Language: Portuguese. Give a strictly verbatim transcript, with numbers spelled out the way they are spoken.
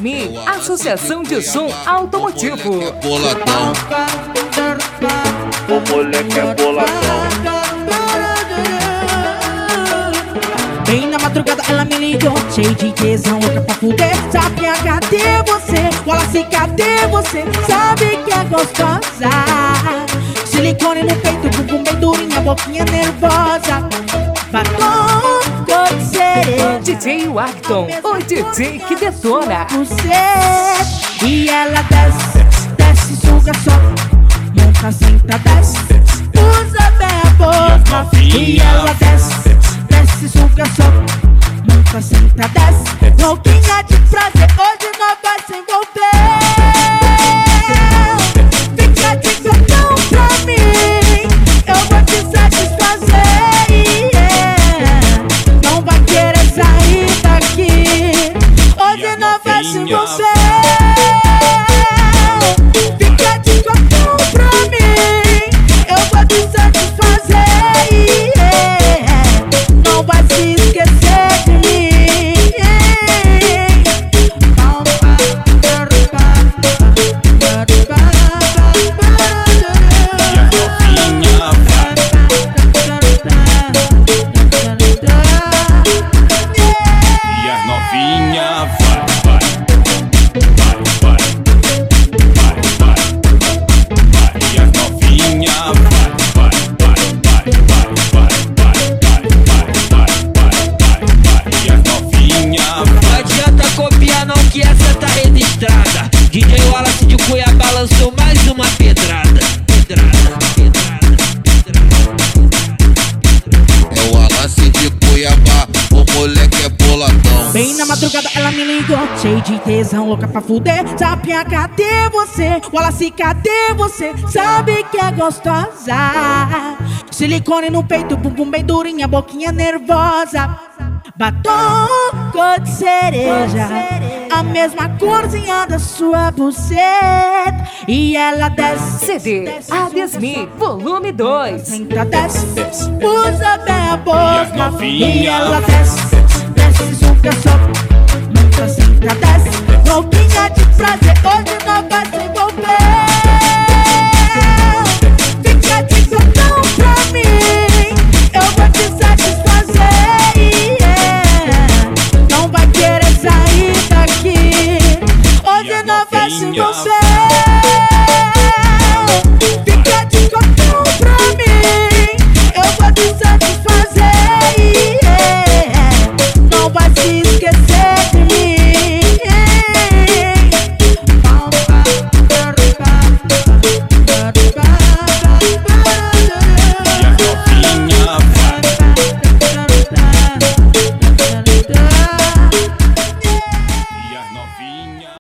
Adesmi, Associação de Som Automotivo. Boladão. O moleque é boladão. Bem na madrugada ela me ligou, cheio de tesão, louca pra fuder. Sabe, cadê você? Wallace, cadê você? Sabe que é gostosa. Silicone no peito, bumbum bem durinha, boquinha nervosa. Batom cor de cereja. D J Wagton, o D J que detona. Você. E ela desce, desce, suga só. Nunca senta, desce, usa bem a boca. E ela desce, desce, suga só. Nunca senta, desce. Louquinha de prazer, hoje nós vai se envolver. Fica de cartão pra mim, eu vou te satisfazer. Não vai querer sair daqui, hoje nós vai se envolver. Fica de cartão pra mim, eu vou te satisfazer. Não vai se esquecer de mim. E as novinha vai, vai, vai, vai, vai, vai. E as novinha vai, vai, vai, vai, vai, vai, vai, vai, vai. E as novinha vai. Não adianta copiar não, que essa tá registrada. D J Wallace de Cuiabá lançou mais uma pedrada. Pedrada, pedrada, pedrada. É o Wallace de Cuiabá, o moleque é boladão. Bem na madrugada ela me ligou, cheio de tesão, louca pra fuder. Sapinha, cadê você? Wallace, cadê você? Sabe que é gostosa. Silicone no peito, bumbum bem durinha, boquinha nervosa. Batom cor de cereja, a mesma corzinha da sua buceta. E ela desce, C D Adesmi, volume dois. senta, desce, usa bem a boca. E ela novinha desce, desce, suga só. Nunca senta, desce. Louquinha de prazer, hoje não vai ser.